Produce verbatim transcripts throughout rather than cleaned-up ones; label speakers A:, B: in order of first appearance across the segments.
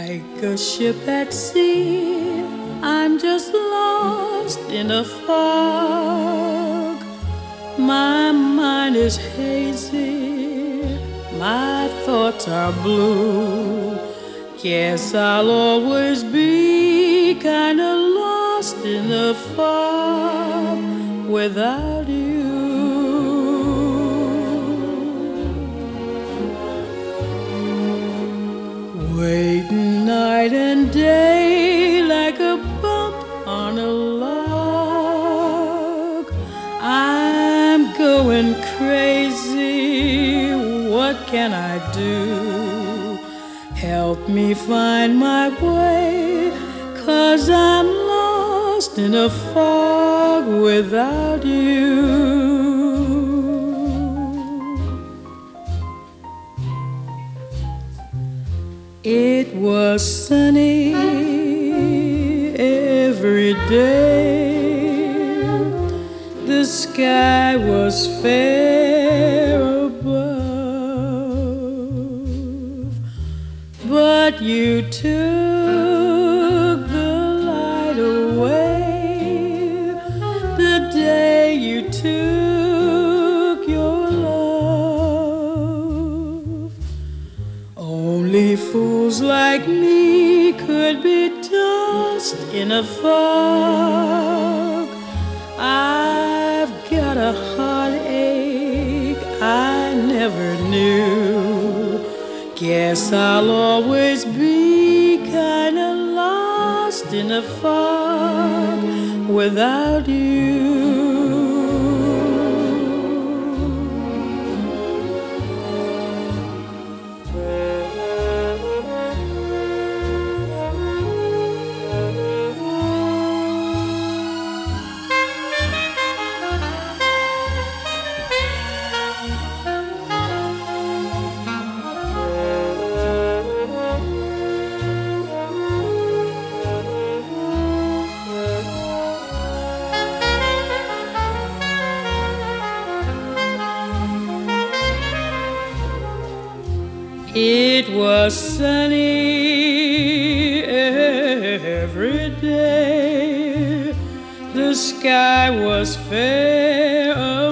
A: Like a ship at sea, I'm just lost in a fog. My mind is hazy, my thoughts are blue. Guess I'll always be kinda lost in the fog without you. Waiting night and day like a bump on a log. I'm going crazy, what can I do? Help me find my way, 'cause I'm lost in a fog without you. It was sunny every day, the sky was fair above, but you took the light away the day you took your love. Only fools like me could be tossed in a fog. I've got a heartache I never knew. Guess I'll always be kinda lost in a fog without you. It was sunny every day, the sky was fair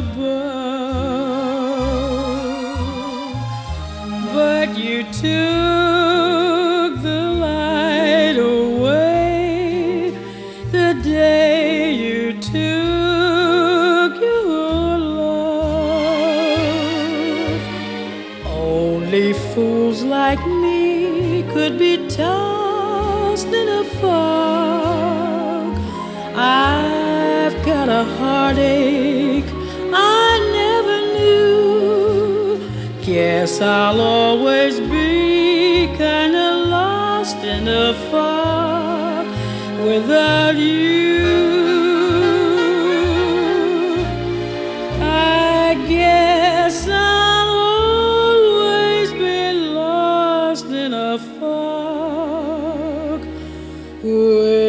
A: above, but you took the light away the day you took your love. Only fools like me could be tossed in a fog. I've got a heartache I never knew. Guess I'll always be kinda lost in the fog without you. I guess I'll always be lost in a fog.